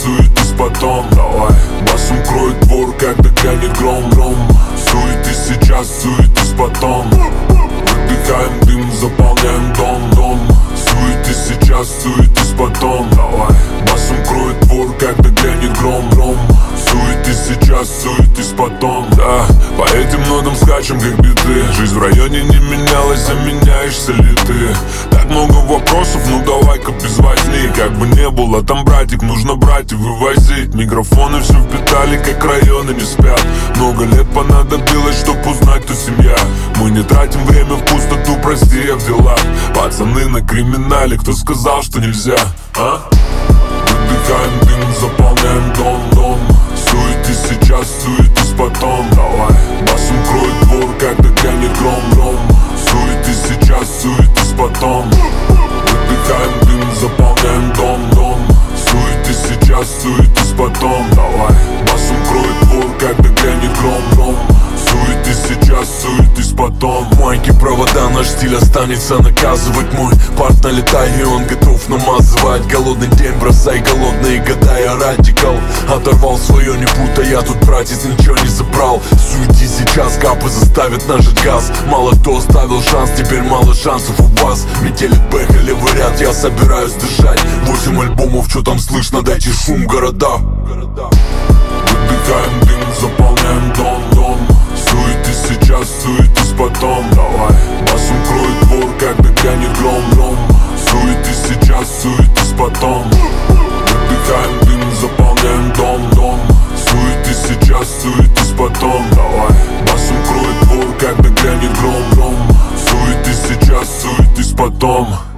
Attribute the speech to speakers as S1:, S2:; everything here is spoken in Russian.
S1: суетись потом. Давай, басом кроет двор, когда грянет гром. Суетись сейчас, суетись потом. Выдыхаем дым, заполняем дом. Суетись сейчас, суетись потом. Давай, басом кроет двор, когда грянет гром. Суетись сейчас, суетись потом. Да, по этим нотам скачем как биты. Жизнь в районе не менялась, а меняешься ли ты? Так много вопросов, ну давай-ка без возни. Как бы не было, там братик, нужно брать и вывозить. Микрофоны все впитали, как районы не спят. Много лет понадобилось, чтоб узнать, кто семья. Мы не тратим время в пустоту, прости, я в делах. Пацаны на криминале, кто сказал, что нельзя, а? Выдыхаем дым, заполняем дом. Суетись сейчас, суетись потом. Давай, басом кроет двор, когда грянет гром. Суетись сейчас, суетись потом. Выдыхаем дым, заполняем дом. Суетись сейчас, суетись потом. Давай, басом кроет двор, когда грянет гром. Суетись сейчас, суетись потом.
S2: Майки, провода, наш стиль останется наказывать. Мой парт налетай, и он готов намазывать. Голодный день, бросай голодные года, я радикал. Оторвал свое, не путай, я тут, братец, ничего не забрал. Суети сейчас, капы заставят нажать газ. Мало кто оставил шанс, теперь мало шансов у вас. Метели бэк и левый ряд, я собираюсь дышать. 8 альбомов, что там слышно, дайте шум города.
S1: Выдыхаем дым, заполняем дом. Суетись сейчас, суетись потом. Давай, басом кроет двор, когда грянет гром. Суетись сейчас, суетись потом. Выдыхаем дым, заполняем дом. Суетись сейчас, суетись потом. Давай, басом кроет двор, когда грянет гром. Суетись сейчас, суетись потом.